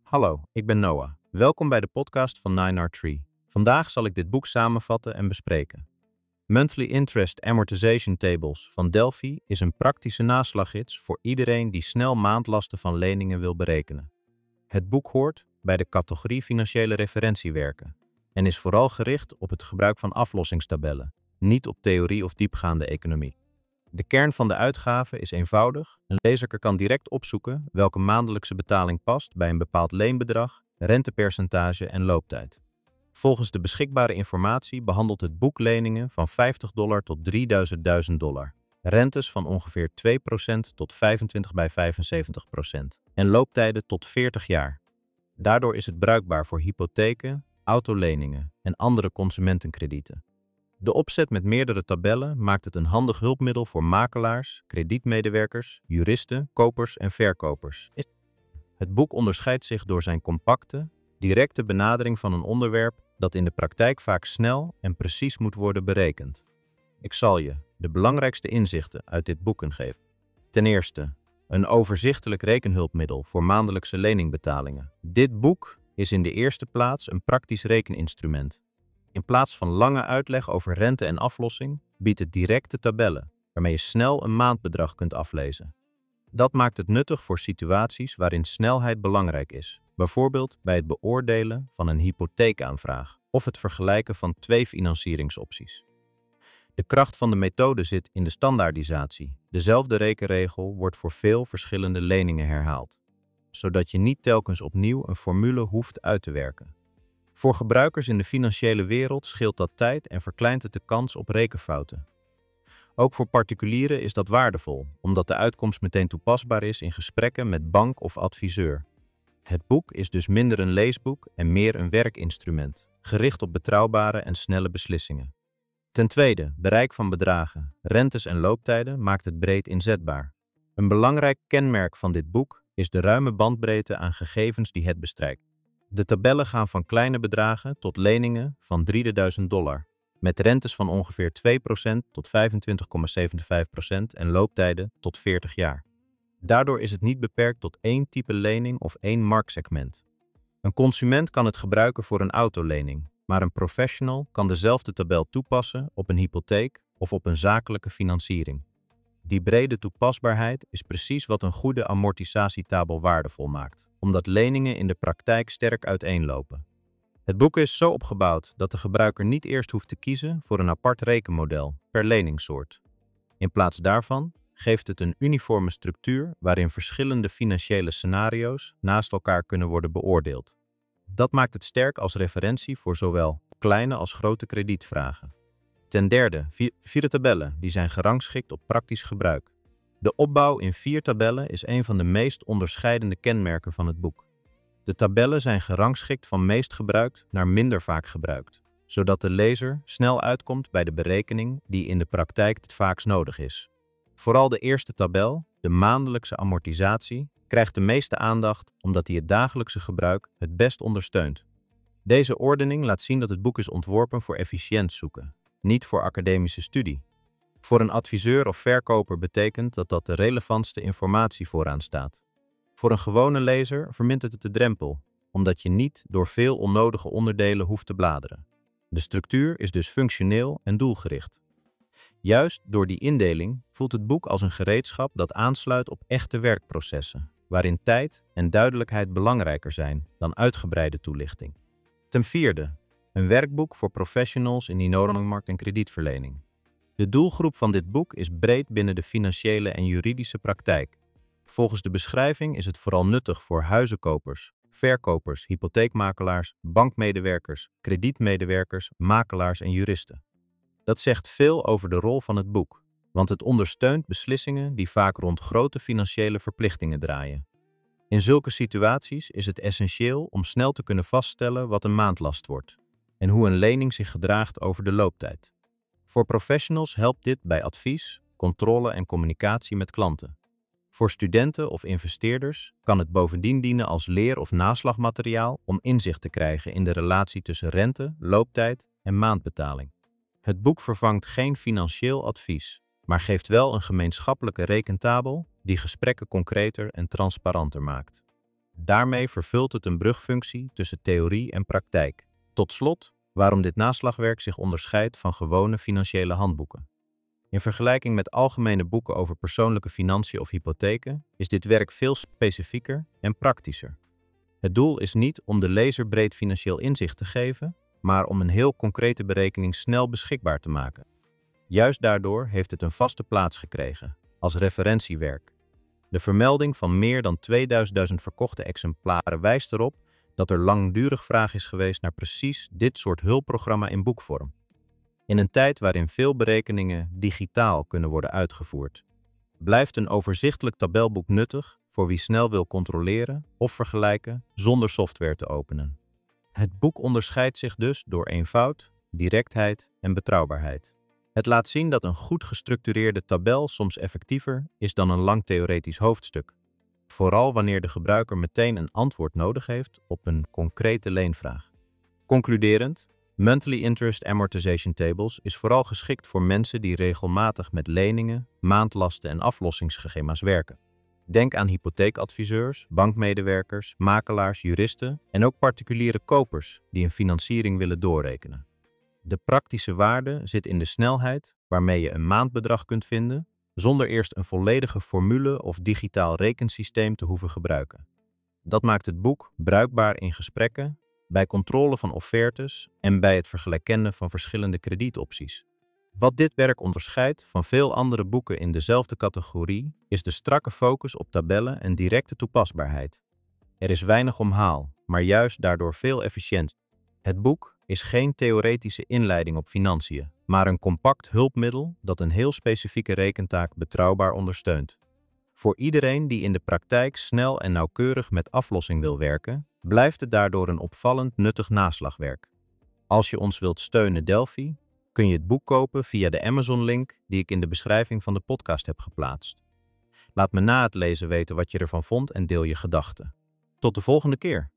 Hallo, ik ben Noah. Welkom bij de podcast van 9R3. Vandaag zal ik dit boek samenvatten en bespreken. Monthly Interest Amortization Tables van Delphi is een praktische naslaggids voor iedereen die snel maandlasten van leningen wil berekenen. Het boek hoort bij de categorie financiële referentiewerken en is vooral gericht op het gebruik van aflossingstabellen, niet op theorie of diepgaande economie. De kern van de uitgave is eenvoudig. Een lezer kan direct opzoeken welke maandelijkse betaling past bij een bepaald leenbedrag, rentepercentage en looptijd. Volgens de beschikbare informatie behandelt het boek leningen van $50 tot $3000, rentes van ongeveer 2% tot 25 bij 75% en looptijden tot 40 jaar. Daardoor is het bruikbaar voor hypotheken, autoleningen en andere consumentenkredieten. De opzet met meerdere tabellen maakt het een handig hulpmiddel voor makelaars, kredietmedewerkers, juristen, kopers en verkopers. Het boek onderscheidt zich door zijn compacte, directe benadering van een onderwerp dat in de praktijk vaak snel en precies moet worden berekend. Ik zal je de belangrijkste inzichten uit dit boek geven. Ten eerste, een overzichtelijk rekenhulpmiddel voor maandelijkse leningbetalingen. Dit boek is in de eerste plaats een praktisch rekeninstrument. In plaats van lange uitleg over rente en aflossing, biedt het directe tabellen, waarmee je snel een maandbedrag kunt aflezen. Dat maakt het nuttig voor situaties waarin snelheid belangrijk is, bijvoorbeeld bij het beoordelen van een hypotheekaanvraag of het vergelijken van twee financieringsopties. De kracht van de methode zit in de standaardisatie. Dezelfde rekenregel wordt voor veel verschillende leningen herhaald, zodat je niet telkens opnieuw een formule hoeft uit te werken. Voor gebruikers in de financiële wereld scheelt dat tijd en verkleint het de kans op rekenfouten. Ook voor particulieren is dat waardevol, omdat de uitkomst meteen toepasbaar is in gesprekken met bank of adviseur. Het boek is dus minder een leesboek en meer een werkinstrument, gericht op betrouwbare en snelle beslissingen. Ten tweede, bereik van bedragen, rentes en looptijden maakt het breed inzetbaar. Een belangrijk kenmerk van dit boek is de ruime bandbreedte aan gegevens die het bestrijkt. De tabellen gaan van kleine bedragen tot leningen van $3000, met rentes van ongeveer 2% tot 25,75% en looptijden tot 40 jaar. Daardoor is het niet beperkt tot één type lening of één marktsegment. Een consument kan het gebruiken voor een autolening, maar een professional kan dezelfde tabel toepassen op een hypotheek of op een zakelijke financiering. Die brede toepasbaarheid is precies wat een goede amortisatietabel waardevol maakt, omdat leningen in de praktijk sterk uiteenlopen. Het boek is zo opgebouwd dat de gebruiker niet eerst hoeft te kiezen voor een apart rekenmodel per leningssoort. In plaats daarvan geeft het een uniforme structuur waarin verschillende financiële scenario's naast elkaar kunnen worden beoordeeld. Dat maakt het sterk als referentie voor zowel kleine als grote kredietvragen. Ten derde, vier tabellen die zijn gerangschikt op praktisch gebruik. De opbouw in 4 tabellen is een van de meest onderscheidende kenmerken van het boek. De tabellen zijn gerangschikt van meest gebruikt naar minder vaak gebruikt, zodat de lezer snel uitkomt bij de berekening die in de praktijk het vaakst nodig is. Vooral de eerste tabel, de maandelijkse amortisatie, krijgt de meeste aandacht omdat die het dagelijkse gebruik het best ondersteunt. Deze ordening laat zien dat het boek is ontworpen voor efficiënt zoeken, niet voor academische studie. Voor een adviseur of verkoper betekent dat de relevantste informatie vooraan staat. Voor een gewone lezer vermindert het de drempel, omdat je niet door veel onnodige onderdelen hoeft te bladeren. De structuur is dus functioneel en doelgericht. Juist door die indeling voelt het boek als een gereedschap dat aansluit op echte werkprocessen, waarin tijd en duidelijkheid belangrijker zijn dan uitgebreide toelichting. Ten vierde, een werkboek voor professionals in de woningmarkt en kredietverlening. De doelgroep van dit boek is breed binnen de financiële en juridische praktijk. Volgens de beschrijving is het vooral nuttig voor huizenkopers, verkopers, hypotheekmakelaars, bankmedewerkers, kredietmedewerkers, makelaars en juristen. Dat zegt veel over de rol van het boek, want het ondersteunt beslissingen die vaak rond grote financiële verplichtingen draaien. In zulke situaties is het essentieel om snel te kunnen vaststellen wat een maandlast wordt en hoe een lening zich gedraagt over de looptijd. Voor professionals helpt dit bij advies, controle en communicatie met klanten. Voor studenten of investeerders kan het bovendien dienen als leer- of naslagmateriaal om inzicht te krijgen in de relatie tussen rente, looptijd en maandbetaling. Het boek vervangt geen financieel advies, maar geeft wel een gemeenschappelijke rekentabel die gesprekken concreter en transparanter maakt. Daarmee vervult het een brugfunctie tussen theorie en praktijk. Tot slot, waarom dit naslagwerk zich onderscheidt van gewone financiële handboeken. In vergelijking met algemene boeken over persoonlijke financiën of hypotheken is dit werk veel specifieker en praktischer. Het doel is niet om de lezer breed financieel inzicht te geven, maar om een heel concrete berekening snel beschikbaar te maken. Juist daardoor heeft het een vaste plaats gekregen, als referentiewerk. De vermelding van meer dan 2000 verkochte exemplaren wijst erop dat er langdurig vraag is geweest naar precies dit soort hulpprogramma in boekvorm. In een tijd waarin veel berekeningen digitaal kunnen worden uitgevoerd, blijft een overzichtelijk tabelboek nuttig voor wie snel wil controleren of vergelijken zonder software te openen. Het boek onderscheidt zich dus door eenvoud, directheid en betrouwbaarheid. Het laat zien dat een goed gestructureerde tabel soms effectiever is dan een lang theoretisch hoofdstuk. Vooral wanneer de gebruiker meteen een antwoord nodig heeft op een concrete leenvraag. Concluderend, Monthly Interest Amortization Tables is vooral geschikt voor mensen die regelmatig met leningen, maandlasten en aflossingsschema's werken. Denk aan hypotheekadviseurs, bankmedewerkers, makelaars, juristen en ook particuliere kopers die een financiering willen doorrekenen. De praktische waarde zit in de snelheid waarmee je een maandbedrag kunt vinden, zonder eerst een volledige formule of digitaal rekensysteem te hoeven gebruiken. Dat maakt het boek bruikbaar in gesprekken, bij controle van offertes en bij het vergelijken van verschillende kredietopties. Wat dit werk onderscheidt van veel andere boeken in dezelfde categorie is de strakke focus op tabellen en directe toepasbaarheid. Er is weinig omhaal, maar juist daardoor veel efficiëntie. Het boek is geen theoretische inleiding op financiën, maar een compact hulpmiddel dat een heel specifieke rekentaak betrouwbaar ondersteunt. Voor iedereen die in de praktijk snel en nauwkeurig met aflossing wil werken, blijft het daardoor een opvallend nuttig naslagwerk. Als je ons wilt steunen, Delphi, kun je het boek kopen via de Amazon-link die ik in de beschrijving van de podcast heb geplaatst. Laat me na het lezen weten wat je ervan vond en deel je gedachten. Tot de volgende keer!